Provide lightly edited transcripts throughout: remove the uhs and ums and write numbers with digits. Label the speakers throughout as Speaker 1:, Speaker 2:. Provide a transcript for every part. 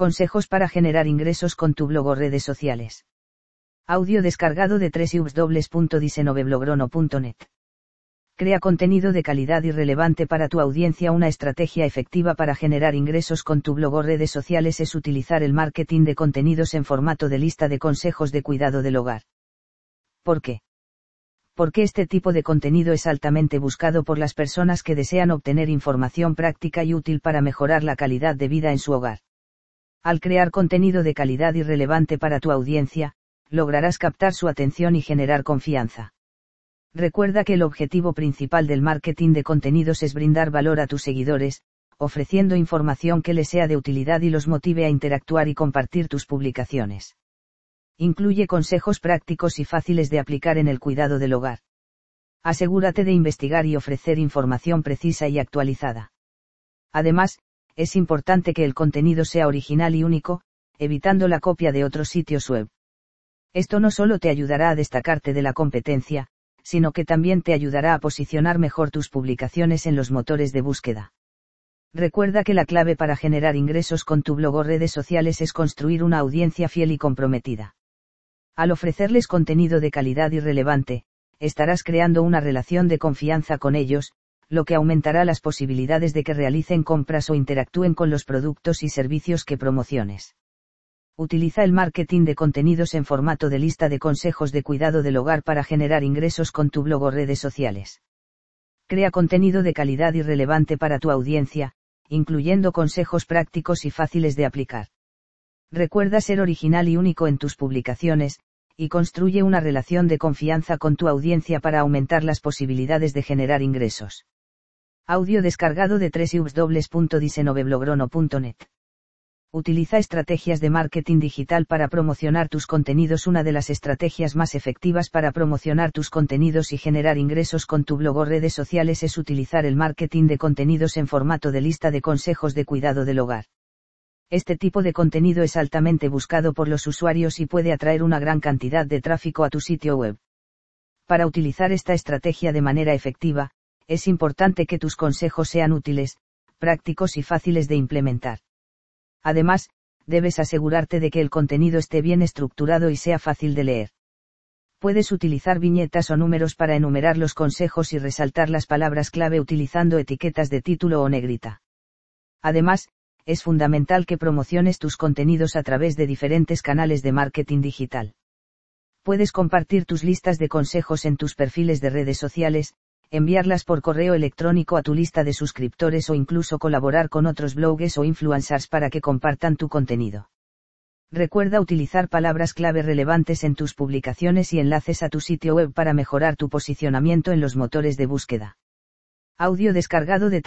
Speaker 1: Consejos para generar ingresos con tu blog o redes sociales. Audio descargado de www.diseñoveblogro.net. Crea contenido de calidad y relevante para tu audiencia. Una estrategia efectiva para generar ingresos con tu blog o redes sociales es utilizar el marketing de contenidos en formato de lista de consejos de cuidado del hogar. ¿Por qué? Porque este tipo de contenido es altamente buscado por las personas que desean obtener información práctica y útil para mejorar la calidad de vida en su hogar. Al crear contenido de calidad y relevante para tu audiencia, lograrás captar su atención y generar confianza. Recuerda que el objetivo principal del marketing de contenidos es brindar valor a tus seguidores, ofreciendo información que les sea de utilidad y los motive a interactuar y compartir tus publicaciones. Incluye consejos prácticos y fáciles de aplicar en el cuidado del hogar. Asegúrate de investigar y ofrecer información precisa y actualizada. Además, es importante que el contenido sea original y único, evitando la copia de otros sitios web. Esto no solo te ayudará a destacarte de la competencia, sino que también te ayudará a posicionar mejor tus publicaciones en los motores de búsqueda. Recuerda que la clave para generar ingresos con tu blog o redes sociales es construir una audiencia fiel y comprometida. Al ofrecerles contenido de calidad y relevante, estarás creando una relación de confianza con ellos, lo que aumentará las posibilidades de que realicen compras o interactúen con los productos y servicios que promociones. Utiliza el marketing de contenidos en formato de lista de consejos de cuidado del hogar para generar ingresos con tu blog o redes sociales. Crea contenido de calidad y relevante para tu audiencia, incluyendo consejos prácticos y fáciles de aplicar. Recuerda ser original y único en tus publicaciones, y construye una relación de confianza con tu audiencia para aumentar las posibilidades de generar ingresos. Audio descargado de www.diseñoveblogro.net. Utiliza estrategias de marketing digital para promocionar tus contenidos. Una de las estrategias más efectivas para promocionar tus contenidos y generar ingresos con tu blog o redes sociales es utilizar el marketing de contenidos en formato de lista de consejos de cuidado del hogar. Este tipo de contenido es altamente buscado por los usuarios y puede atraer una gran cantidad de tráfico a tu sitio web. Para utilizar esta estrategia de manera efectiva, es importante que tus consejos sean útiles, prácticos y fáciles de implementar. Además, debes asegurarte de que el contenido esté bien estructurado y sea fácil de leer. Puedes utilizar viñetas o números para enumerar los consejos y resaltar las palabras clave utilizando etiquetas de título o negrita. Además, es fundamental que promociones tus contenidos a través de diferentes canales de marketing digital. Puedes compartir tus listas de consejos en tus perfiles de redes sociales, enviarlas por correo electrónico a tu lista de suscriptores o incluso colaborar con otros bloggers o influencers para que compartan tu contenido. Recuerda utilizar palabras clave relevantes en tus publicaciones y enlaces a tu sitio web para mejorar tu posicionamiento en los motores de búsqueda. Audio descargado de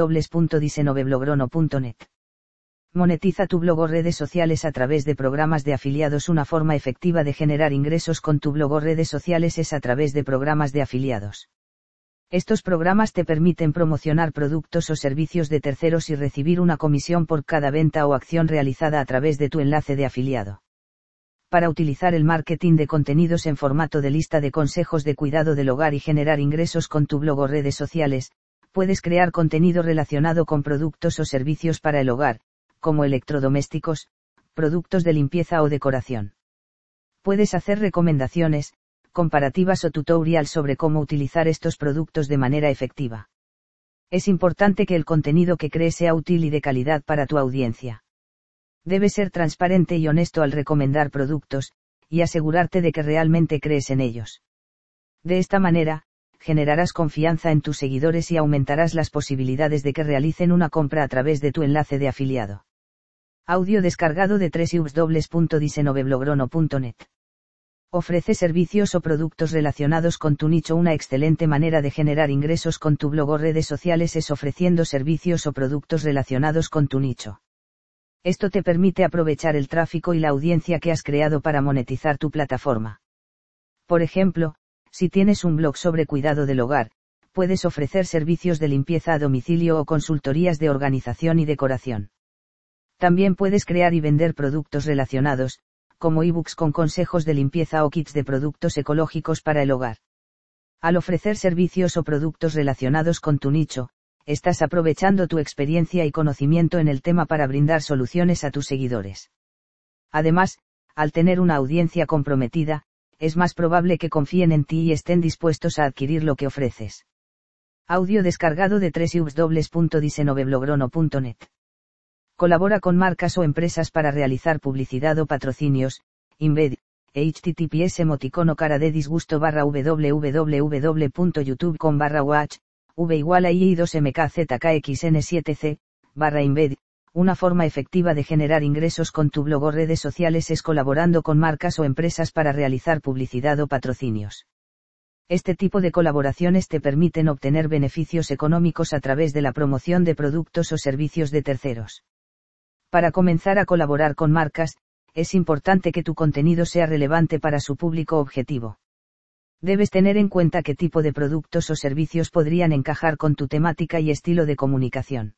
Speaker 1: www.diseñoveblogro.net. Monetiza tu blog o redes sociales a través de programas de afiliados. Una forma efectiva de generar ingresos con tu blog o redes sociales es a través de programas de afiliados. Estos programas te permiten promocionar productos o servicios de terceros y recibir una comisión por cada venta o acción realizada a través de tu enlace de afiliado. Para utilizar el marketing de contenidos en formato de lista de consejos de cuidado del hogar y generar ingresos con tu blog o redes sociales, puedes crear contenido relacionado con productos o servicios para el hogar, como electrodomésticos, productos de limpieza o decoración. Puedes hacer recomendaciones, comparativas o tutorials sobre cómo utilizar estos productos de manera efectiva. Es importante que el contenido que crees sea útil y de calidad para tu audiencia. Debes ser transparente y honesto al recomendar productos, y asegurarte de que realmente crees en ellos. De esta manera, generarás confianza en tus seguidores y aumentarás las posibilidades de que realicen una compra a través de tu enlace de afiliado. Audio descargado de www.diseñoveblogro.net. Ofrece servicios o productos relacionados con tu nicho. Una excelente manera de generar ingresos con tu blog o redes sociales es ofreciendo servicios o productos relacionados con tu nicho. Esto te permite aprovechar el tráfico y la audiencia que has creado para monetizar tu plataforma. Por ejemplo, si tienes un blog sobre cuidado del hogar, puedes ofrecer servicios de limpieza a domicilio o consultorías de organización y decoración. También puedes crear y vender productos relacionados, como ebooks con consejos de limpieza o kits de productos ecológicos para el hogar. Al ofrecer servicios o productos relacionados con tu nicho, estás aprovechando tu experiencia y conocimiento en el tema para brindar soluciones a tus seguidores. Además, al tener una audiencia comprometida, es más probable que confíen en ti y estén dispuestos a adquirir lo que ofreces. Audio descargado de www.diseñoveblogro.net. Colabora con marcas o empresas para realizar publicidad o patrocinios. Embed, https cara de disgusto www.youtube.com/watch, v=i2mkzkxn7c, /embed. Una forma efectiva de generar ingresos con tu blog o redes sociales es colaborando con marcas o empresas para realizar publicidad o patrocinios. Este tipo de colaboraciones te permiten obtener beneficios económicos a través de la promoción de productos o servicios de terceros. Para comenzar a colaborar con marcas, es importante que tu contenido sea relevante para su público objetivo. Debes tener en cuenta qué tipo de productos o servicios podrían encajar con tu temática y estilo de comunicación.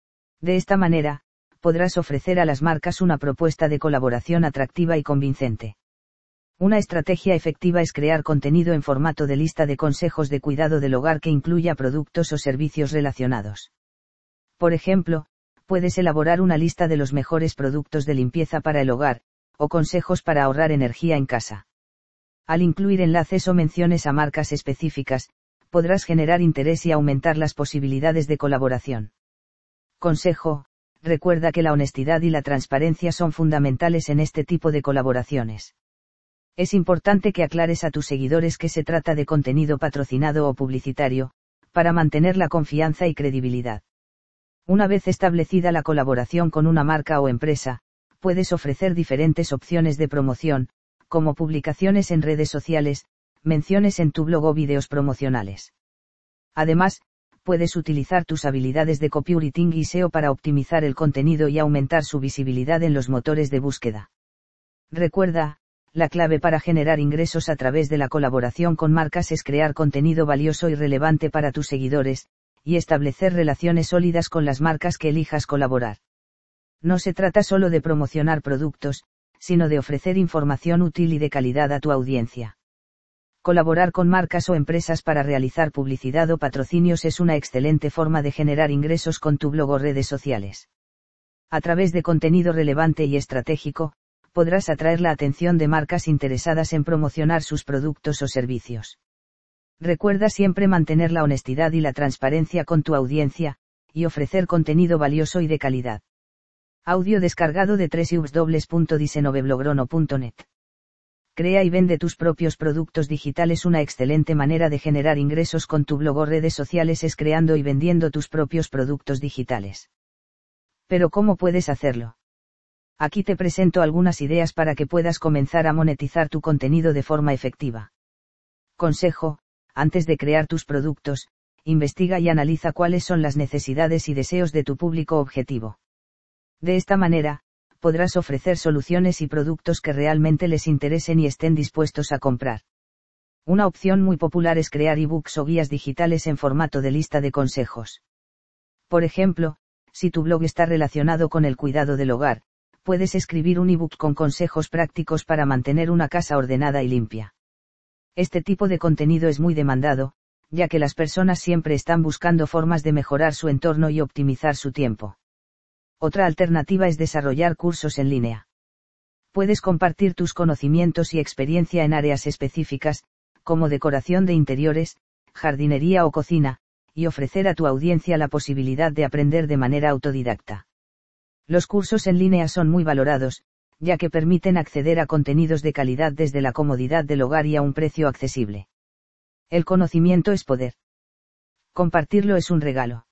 Speaker 1: De esta manera, podrás ofrecer a las marcas una propuesta de colaboración atractiva y convincente. Una estrategia efectiva es crear contenido en formato de lista de consejos de cuidado del hogar que incluya productos o servicios relacionados. Por ejemplo, puedes elaborar una lista de los mejores productos de limpieza para el hogar, o consejos para ahorrar energía en casa. Al incluir enlaces o menciones a marcas específicas, podrás generar interés y aumentar las posibilidades de colaboración. Consejo: recuerda que la honestidad y la transparencia son fundamentales en este tipo de colaboraciones. Es importante que aclares a tus seguidores que se trata de contenido patrocinado o publicitario, para mantener la confianza y credibilidad. Una vez establecida la colaboración con una marca o empresa, puedes ofrecer diferentes opciones de promoción, como publicaciones en redes sociales, menciones en tu blog o vídeos promocionales. Además, puedes utilizar tus habilidades de copywriting y SEO para optimizar el contenido y aumentar su visibilidad en los motores de búsqueda. Recuerda, la clave para generar ingresos a través de la colaboración con marcas es crear contenido valioso y relevante para tus seguidores, y establecer relaciones sólidas con las marcas que elijas colaborar. No se trata solo de promocionar productos, sino de ofrecer información útil y de calidad a tu audiencia. Colaborar con marcas o empresas para realizar publicidad o patrocinios es una excelente forma de generar ingresos con tu blog o redes sociales. A través de contenido relevante y estratégico, podrás atraer la atención de marcas interesadas en promocionar sus productos o servicios. Recuerda siempre mantener la honestidad y la transparencia con tu audiencia, y ofrecer contenido valioso y de calidad. Audio descargado de www.diseñoveblogro.net. Crea y vende tus propios productos digitales. Una excelente manera de generar ingresos con tu blog o redes sociales es creando y vendiendo tus propios productos digitales. Pero ¿cómo puedes hacerlo? Aquí te presento algunas ideas para que puedas comenzar a monetizar tu contenido de forma efectiva. Consejo: antes de crear tus productos, investiga y analiza cuáles son las necesidades y deseos de tu público objetivo. De esta manera, podrás ofrecer soluciones y productos que realmente les interesen y estén dispuestos a comprar. Una opción muy popular es crear ebooks o guías digitales en formato de lista de consejos. Por ejemplo, si tu blog está relacionado con el cuidado del hogar, puedes escribir un ebook con consejos prácticos para mantener una casa ordenada y limpia. Este tipo de contenido es muy demandado, ya que las personas siempre están buscando formas de mejorar su entorno y optimizar su tiempo. Otra alternativa es desarrollar cursos en línea. Puedes compartir tus conocimientos y experiencia en áreas específicas, como decoración de interiores, jardinería o cocina, y ofrecer a tu audiencia la posibilidad de aprender de manera autodidacta. Los cursos en línea son muy valorados, ya que permiten acceder a contenidos de calidad desde la comodidad del hogar y a un precio accesible. El conocimiento es poder. Compartirlo es un regalo.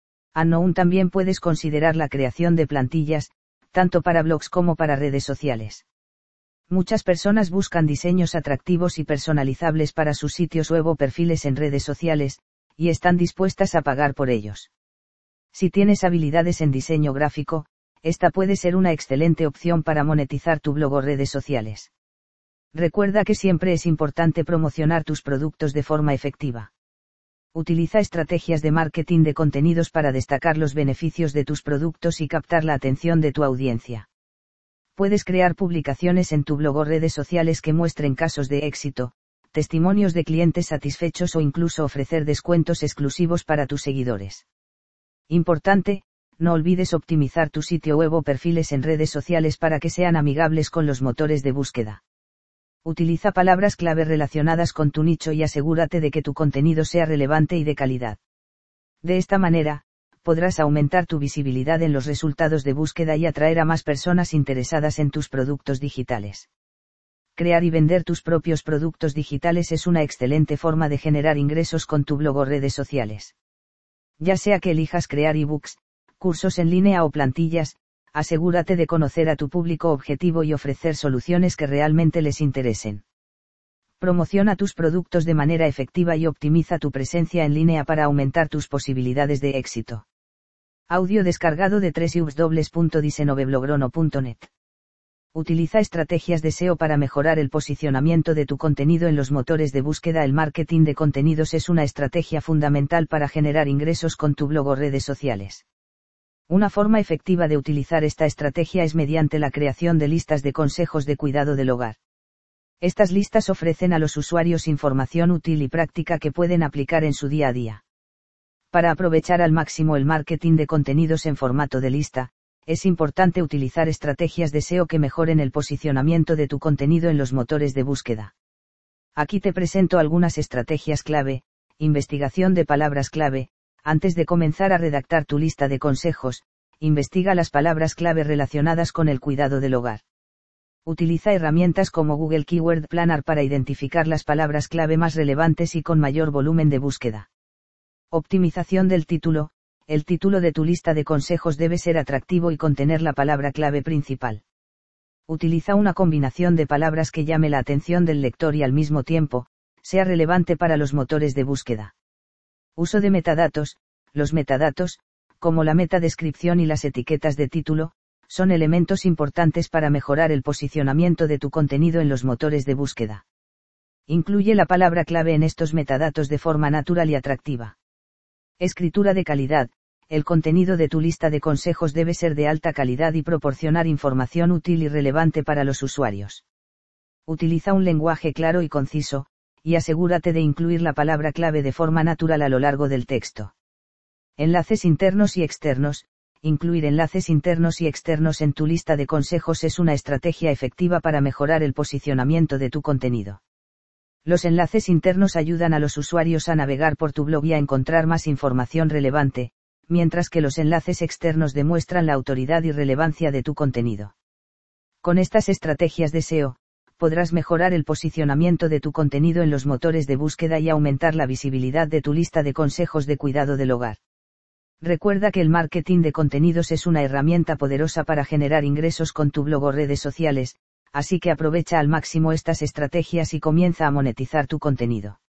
Speaker 1: Aún también puedes considerar la creación de plantillas, tanto para blogs como para redes sociales. Muchas personas buscan diseños atractivos y personalizables para sus sitios web o perfiles en redes sociales, y están dispuestas a pagar por ellos. Si tienes habilidades en diseño gráfico, esta puede ser una excelente opción para monetizar tu blog o redes sociales. Recuerda que siempre es importante promocionar tus productos de forma efectiva. Utiliza estrategias de marketing de contenidos para destacar los beneficios de tus productos y captar la atención de tu audiencia. Puedes crear publicaciones en tu blog o redes sociales que muestren casos de éxito, testimonios de clientes satisfechos o incluso ofrecer descuentos exclusivos para tus seguidores. Importante, no olvides optimizar tu sitio web o perfiles en redes sociales para que sean amigables con los motores de búsqueda. Utiliza palabras clave relacionadas con tu nicho y asegúrate de que tu contenido sea relevante y de calidad. De esta manera, podrás aumentar tu visibilidad en los resultados de búsqueda y atraer a más personas interesadas en tus productos digitales. Crear y vender tus propios productos digitales es una excelente forma de generar ingresos con tu blog o redes sociales. Ya sea que elijas crear ebooks, cursos en línea o plantillas, asegúrate de conocer a tu público objetivo y ofrecer soluciones que realmente les interesen. Promociona tus productos de manera efectiva y optimiza tu presencia en línea para aumentar tus posibilidades de éxito. Audio descargado de www.diseñoveblogro.net. Utiliza estrategias de SEO para mejorar el posicionamiento de tu contenido en los motores de búsqueda. El marketing de contenidos es una estrategia fundamental para generar ingresos con tu blog o redes sociales. Una forma efectiva de utilizar esta estrategia es mediante la creación de listas de consejos de cuidado del hogar. Estas listas ofrecen a los usuarios información útil y práctica que pueden aplicar en su día a día. Para aprovechar al máximo el marketing de contenidos en formato de lista, es importante utilizar estrategias de SEO que mejoren el posicionamiento de tu contenido en los motores de búsqueda. Aquí te presento algunas estrategias clave. Investigación de palabras clave. Antes de comenzar a redactar tu lista de consejos, investiga las palabras clave relacionadas con el cuidado del hogar. Utiliza herramientas como Google Keyword Planner para identificar las palabras clave más relevantes y con mayor volumen de búsqueda. Optimización del título. El título de tu lista de consejos debe ser atractivo y contener la palabra clave principal. Utiliza una combinación de palabras que llame la atención del lector y al mismo tiempo, sea relevante para los motores de búsqueda. Uso de metadatos. Los metadatos, como la metadescripción y las etiquetas de título, son elementos importantes para mejorar el posicionamiento de tu contenido en los motores de búsqueda. Incluye la palabra clave en estos metadatos de forma natural y atractiva. Escritura de calidad. El contenido de tu lista de consejos debe ser de alta calidad y proporcionar información útil y relevante para los usuarios. Utiliza un lenguaje claro y conciso, y asegúrate de incluir la palabra clave de forma natural a lo largo del texto. Enlaces internos y externos. Incluir enlaces internos y externos en tu lista de consejos es una estrategia efectiva para mejorar el posicionamiento de tu contenido. Los enlaces internos ayudan a los usuarios a navegar por tu blog y a encontrar más información relevante, mientras que los enlaces externos demuestran la autoridad y relevancia de tu contenido. Con estas estrategias de SEO, podrás mejorar el posicionamiento de tu contenido en los motores de búsqueda y aumentar la visibilidad de tu lista de consejos de cuidado del hogar. Recuerda que el marketing de contenidos es una herramienta poderosa para generar ingresos con tu blog o redes sociales, así que aprovecha al máximo estas estrategias y comienza a monetizar tu contenido.